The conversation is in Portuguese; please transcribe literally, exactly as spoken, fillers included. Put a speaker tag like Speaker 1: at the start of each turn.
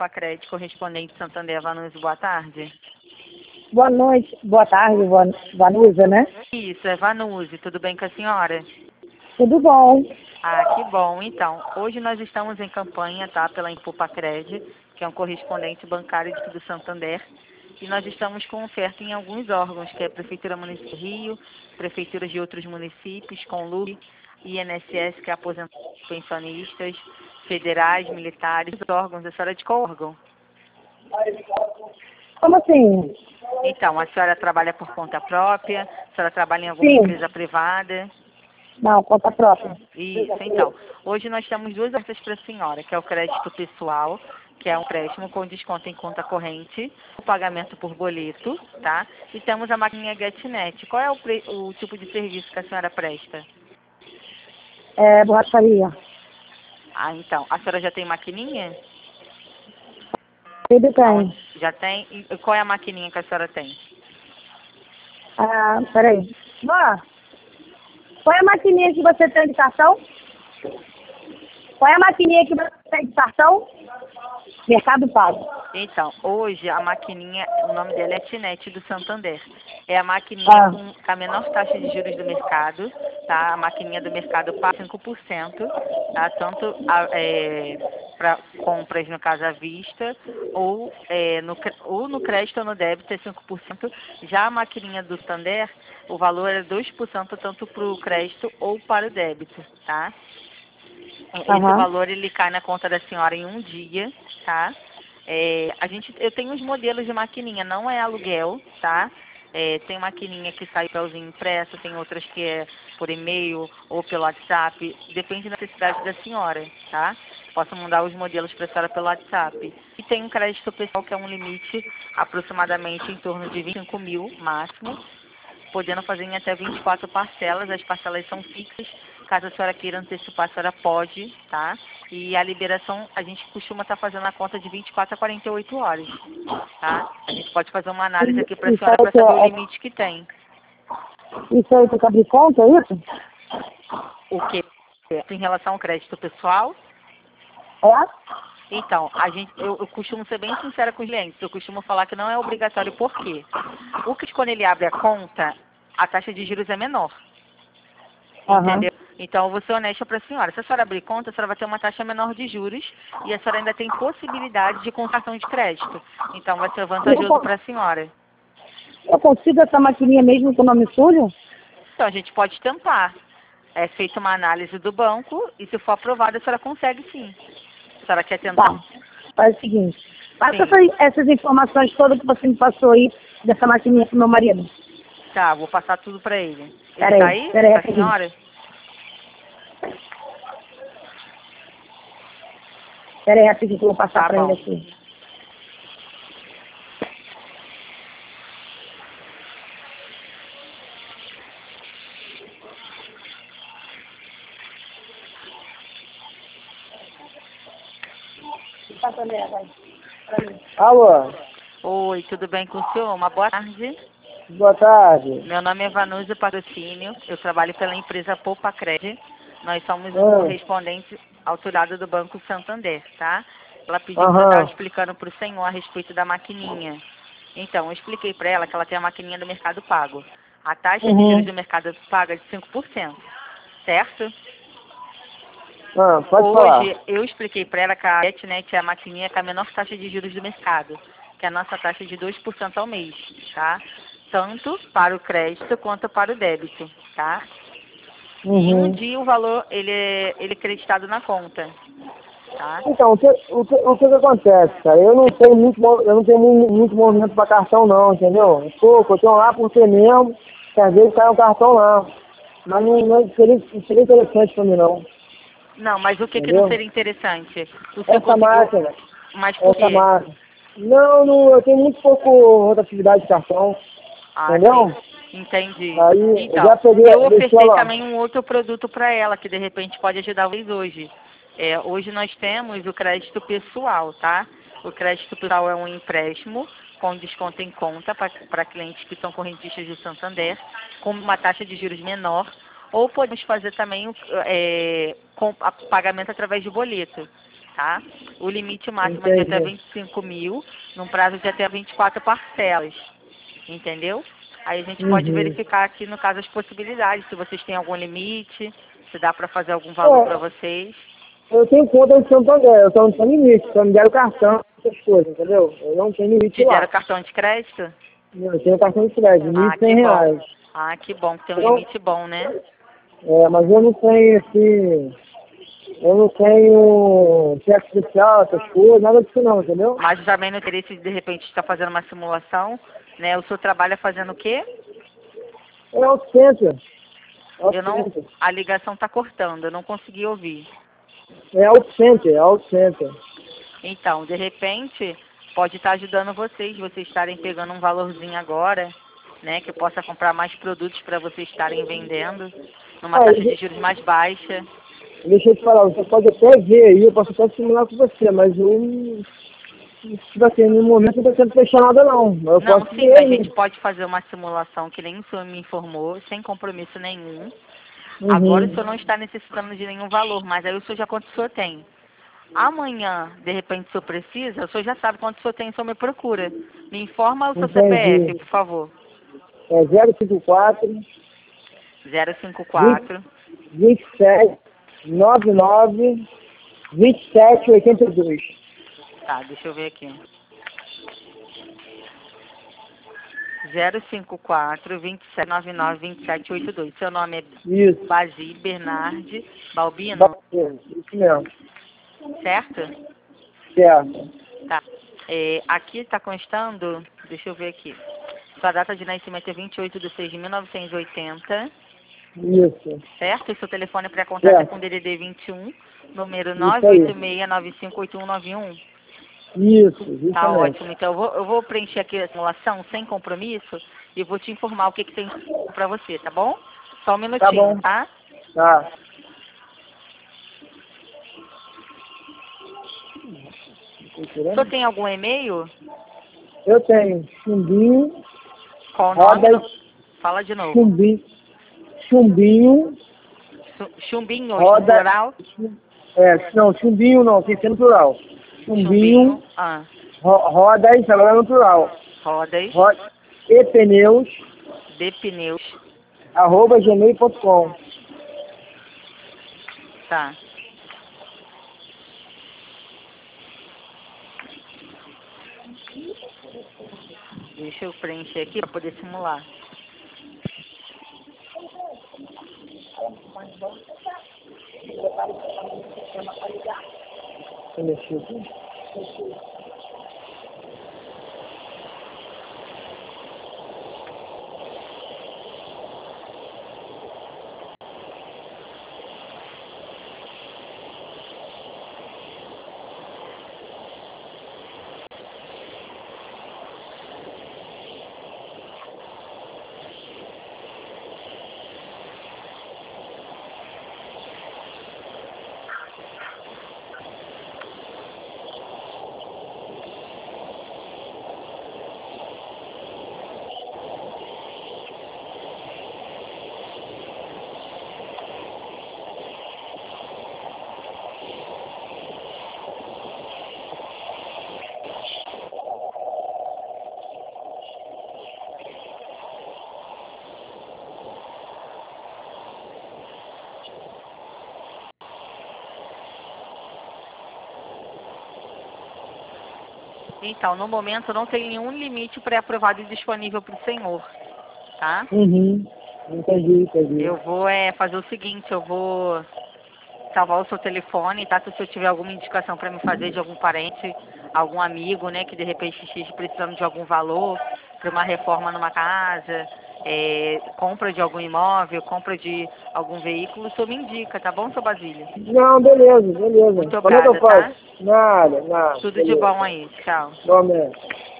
Speaker 1: Pacred, correspondente Santander Vanusa, boa tarde.
Speaker 2: Boa noite, boa tarde, Van- Vanusa, né?
Speaker 1: Isso, é Vanusa, tudo bem com a senhora?
Speaker 2: Tudo bom.
Speaker 1: Ah, que bom. Então, hoje nós estamos em campanha, tá, pela Impupacred, que é um correspondente bancário aqui do Santander, e nós estamos com oferta em alguns órgãos, que é a Prefeitura Municipal do Rio, prefeituras de outros municípios, com L U B, I N S S, que é aposentados pensionistas, federais, militares, órgãos. A senhora é de qual órgão?
Speaker 2: Como assim?
Speaker 1: Então, a senhora trabalha por conta própria? A senhora trabalha em alguma
Speaker 2: Sim.
Speaker 1: empresa privada?
Speaker 2: Não, conta própria.
Speaker 1: Isso, então. Hoje nós temos duas ofertas para a senhora, que é o crédito pessoal, que é um empréstimo com desconto em conta corrente, o pagamento por boleto, tá? E temos a maquininha GetNet. Qual é o, pre- o tipo de serviço que a senhora presta?
Speaker 2: É, borracharia.
Speaker 1: Ah, então. A senhora já tem maquininha?
Speaker 2: Tudo
Speaker 1: Não,
Speaker 2: tem.
Speaker 1: já tem? E qual é a maquininha que a senhora tem?
Speaker 2: Ah, peraí. Vó, qual é a maquininha que você tem de cartão? Qual é a maquininha que você tem de cartão? Mercado Pago.
Speaker 1: Então, hoje a maquininha, o nome dela é Tinet do Santander. É a maquininha
Speaker 2: Ah.
Speaker 1: com a menor taxa de juros do mercado, tá? A maquininha do mercado paga cinco por cento, tá? Tanto a, é, para compras no caso à vista, ou, é, no, cre- ou no crédito ou no débito é cinco por cento. Já a maquininha do Santander, o valor é dois por cento tanto para o crédito ou para o débito, tá? Esse
Speaker 2: Aham.
Speaker 1: valor ele cai na conta da senhora em um dia, tá? É, a gente, eu tenho os modelos de maquininha, não é aluguel, tá? É, tem maquininha que sai papelzinho impresso, tem outras que é por e-mail ou pelo WhatsApp, depende da necessidade da senhora, tá? Posso mandar os modelos para a senhora pelo WhatsApp. E tem um crédito pessoal que é um limite aproximadamente em torno de vinte e cinco mil máximo, podendo fazer em até vinte e quatro parcelas, as parcelas são fixas, caso a senhora queira antecipar, a senhora pode, tá? E a liberação, a gente costuma estar fazendo a conta de vinte e quatro a quarenta e oito horas, tá? A gente pode fazer uma análise aqui para a
Speaker 2: Isso
Speaker 1: senhora
Speaker 2: aí,
Speaker 1: para
Speaker 2: que
Speaker 1: saber o
Speaker 2: é,
Speaker 1: limite que tem.
Speaker 2: isso aí tu abre conta, é isso?
Speaker 1: O que? Em relação ao crédito pessoal,
Speaker 2: É?
Speaker 1: então, a gente, eu, eu costumo ser bem sincera com os clientes, eu costumo falar que não é obrigatório, por quê? O que quando ele abre a conta, a taxa de juros é menor.
Speaker 2: Aham.
Speaker 1: Entendeu? Então, eu vou ser honesta para a senhora. Se a senhora abrir conta, a senhora vai ter uma taxa menor de juros e a senhora ainda tem possibilidade de contratação de crédito. Então, vai ser vantajoso para a senhora.
Speaker 2: Eu consigo essa maquininha mesmo com o nome sujo?
Speaker 1: Então, a gente pode tentar. É feita uma análise do banco e, se for aprovada, a senhora consegue sim. A senhora quer tentar?
Speaker 2: Tá. Faz o seguinte. Passa
Speaker 1: Sim.
Speaker 2: essas, essas informações todas que você me passou aí dessa maquininha pro meu marido.
Speaker 1: Tá, vou passar tudo para ele. Ele
Speaker 2: Pera
Speaker 1: tá
Speaker 2: aí,
Speaker 1: aí?
Speaker 2: pera aí,
Speaker 1: A
Speaker 2: rapidinho.
Speaker 1: senhora?
Speaker 2: Pera aí, rapidinho que eu vou passar
Speaker 1: Tá
Speaker 2: pra ele
Speaker 1: bom.
Speaker 2: aqui. Passa ali, vai. Pra mim.
Speaker 3: Alô,
Speaker 1: Oi, tudo bem com o senhor? Uma boa tarde.
Speaker 3: boa tarde.
Speaker 1: Meu nome é Vanusa Patrocínio, eu trabalho pela empresa Poupacred. Nós somos um
Speaker 3: Ah.
Speaker 1: correspondente autorado do Banco Santander, tá? Ela pediu para eu
Speaker 3: Aham.
Speaker 1: estar explicando para o senhor a respeito da maquininha. Então, eu expliquei para ela que ela tem a maquininha do Mercado Pago. A taxa de
Speaker 2: Uhum.
Speaker 1: juros do Mercado Pago é de cinco por cento, certo?
Speaker 3: Ah, pode
Speaker 1: Hoje,
Speaker 3: falar.
Speaker 1: eu expliquei para ela que a GetNet é a maquininha com a menor taxa de juros do mercado, que é a nossa taxa de dois por cento ao mês, tá? Tanto para o crédito quanto para o débito, tá? Em um
Speaker 2: Uhum.
Speaker 1: dia o valor, ele é, ele é creditado na conta, tá?
Speaker 3: Então, o que, o que, o que que acontece, cara? Eu não tenho muito, mo- eu não tenho muito, muito movimento para cartão não, entendeu? É pouco, eu tenho lá por ter mesmo, que às vezes cai um cartão lá. Mas não, não seria, não seria interessante para mim não,
Speaker 1: Não, mas o que que não
Speaker 3: entendeu?
Speaker 1: seria interessante? O senhor
Speaker 3: Essa
Speaker 1: conseguiu,
Speaker 3: máquina,
Speaker 1: mas por
Speaker 3: essa
Speaker 1: quê?
Speaker 3: máquina. Não, não, eu tenho muito pouco rotatividade de cartão,
Speaker 1: Ah,
Speaker 3: entendeu?
Speaker 1: sim, entendi.
Speaker 3: Aí eu já
Speaker 1: Então,
Speaker 3: peguei,
Speaker 1: eu
Speaker 3: deixei
Speaker 1: ofertei
Speaker 3: ela.
Speaker 1: também um outro produto para ela, que de repente pode ajudar vocês hoje. É, hoje nós temos o crédito pessoal, tá? O crédito pessoal é um empréstimo com desconto em conta para clientes que são correntistas do Santander, com uma taxa de juros menor, ou podemos fazer também o é, com, a, pagamento através de boleto. tá? O limite máximo é de até
Speaker 3: Entendi.
Speaker 1: vinte e cinco mil, num prazo de até vinte e quatro parcelas, entendeu? Aí a gente pode
Speaker 3: Uhum.
Speaker 1: verificar aqui, no caso, as possibilidades, se vocês têm algum limite, se dá para fazer algum valor para
Speaker 3: É,
Speaker 1: vocês.
Speaker 3: eu tenho conta de Santo André, eu só não tenho limite, só me deram cartão, essas coisas, entendeu? Eu não tenho limite
Speaker 1: Te deram
Speaker 3: lá.
Speaker 1: cartão de crédito?
Speaker 3: Eu tenho cartão de crédito,
Speaker 1: Ah,
Speaker 3: limite
Speaker 1: que
Speaker 3: cem
Speaker 1: bom.
Speaker 3: reais.
Speaker 1: Ah, que bom, que tem um
Speaker 3: Então,
Speaker 1: limite bom, né?
Speaker 3: é, mas eu não tenho esse. Eu não tenho cheque especial, essas coisas, nada disso não, entendeu?
Speaker 1: Mas também no interesse de, de repente, estar fazendo uma simulação, né? O senhor trabalha fazendo o quê?
Speaker 3: É o centro. É o
Speaker 1: Eu não...
Speaker 3: centro.
Speaker 1: A ligação está cortando, eu não consegui ouvir.
Speaker 3: É o centro, é o centro.
Speaker 1: Então, de repente, pode estar ajudando vocês, vocês estarem pegando um valorzinho agora, né? Que eu possa comprar mais produtos para vocês estarem vendendo, numa
Speaker 3: Ah,
Speaker 1: taxa de
Speaker 3: de-
Speaker 1: juros mais baixa.
Speaker 3: deixa eu te falar, você pode até ver aí, eu posso até simular com você, mas eu não, tipo assim, no momento não estou sendo fechar nada não. Eu
Speaker 1: Não,
Speaker 3: posso
Speaker 1: sim,
Speaker 3: ver
Speaker 1: a
Speaker 3: aí.
Speaker 1: gente pode fazer uma simulação que nem o senhor me informou, sem compromisso nenhum. Agora o
Speaker 3: Uhum.
Speaker 1: senhor não está necessitando de nenhum valor, mas aí o senhor já quanto o senhor tem. Amanhã, de repente, o senhor precisa, o senhor já sabe quanto o senhor tem, o senhor me procura. Me informa o seu C P F,
Speaker 3: Entendi.
Speaker 1: por favor.
Speaker 3: É zero cinco quatro,
Speaker 1: zero cinco
Speaker 3: vinte,
Speaker 1: quatro.
Speaker 3: vinte e sete, noventa e nove, vinte e sete, oitenta e dois.
Speaker 1: Tá, deixa eu ver aqui. zero cinco quatro, vinte e sete, noventa e nove, vinte e sete, oitenta e dois. Seu nome é
Speaker 3: Isso.
Speaker 1: Basi Bernardi Balbino,
Speaker 3: Bacana. Isso mesmo.
Speaker 1: certo?
Speaker 3: Certo.
Speaker 1: Tá. É, aqui está constando, deixa eu ver aqui. Sua data de nascimento é vinte e oito de seis de mil novecentos e oitenta,
Speaker 3: Isso.
Speaker 1: certo? E seu telefone pré-contato é
Speaker 3: Certo.
Speaker 1: com D D D vinte e um, número
Speaker 3: Isso
Speaker 1: nove oito
Speaker 3: aí.
Speaker 1: seis, nove cinco oito um nove um.
Speaker 3: Isso,
Speaker 1: Tá
Speaker 3: justamente.
Speaker 1: ótimo. Então eu vou, eu vou preencher aqui a simulação sem compromisso e vou te informar o que, que tem para você, tá bom? Só um
Speaker 3: Tá
Speaker 1: minutinho,
Speaker 3: bom.
Speaker 1: tá?
Speaker 3: Tá.
Speaker 1: O senhor tem algum e-mail?
Speaker 3: Eu tenho chumbinho,
Speaker 1: Qual o nome?
Speaker 3: roda,
Speaker 1: Não- Fala de novo.
Speaker 3: chumbinho, chumbinho,
Speaker 1: Chu- Chumbinho, no
Speaker 3: roda,
Speaker 1: plural?
Speaker 3: chum- é, não, chumbinho não, tem que ser no plural.
Speaker 1: Chumbinho,
Speaker 3: Chumbinho,
Speaker 1: ah,
Speaker 3: ro, rodas, agora no plural.
Speaker 1: rodas,
Speaker 3: Ro, e pneus,
Speaker 1: de pneus,
Speaker 3: arroba gmail ponto com.
Speaker 1: tá. Deixa eu preencher aqui para poder simular.
Speaker 3: Deixa eu mexer aqui.
Speaker 1: Então, no momento não tem nenhum limite pré-aprovado e disponível para o senhor, tá?
Speaker 3: Uhum. Entendi, entendi.
Speaker 1: Eu vou é, fazer o seguinte, eu vou salvar o seu telefone, tá? Se o senhor tiver alguma indicação para me fazer de algum parente, algum amigo, né, que de repente esteja precisando de algum valor para uma reforma numa casa, é, compra de algum imóvel, compra de algum veículo, o senhor me indica, tá bom, seu Basílio?
Speaker 3: Não, beleza, beleza.
Speaker 1: Muito
Speaker 3: Como é que eu
Speaker 1: obrigada, tá?
Speaker 3: faço? Nada, nada.
Speaker 1: Tudo de
Speaker 3: Beleza.
Speaker 1: bom aí, tchau.
Speaker 3: Bom mesmo.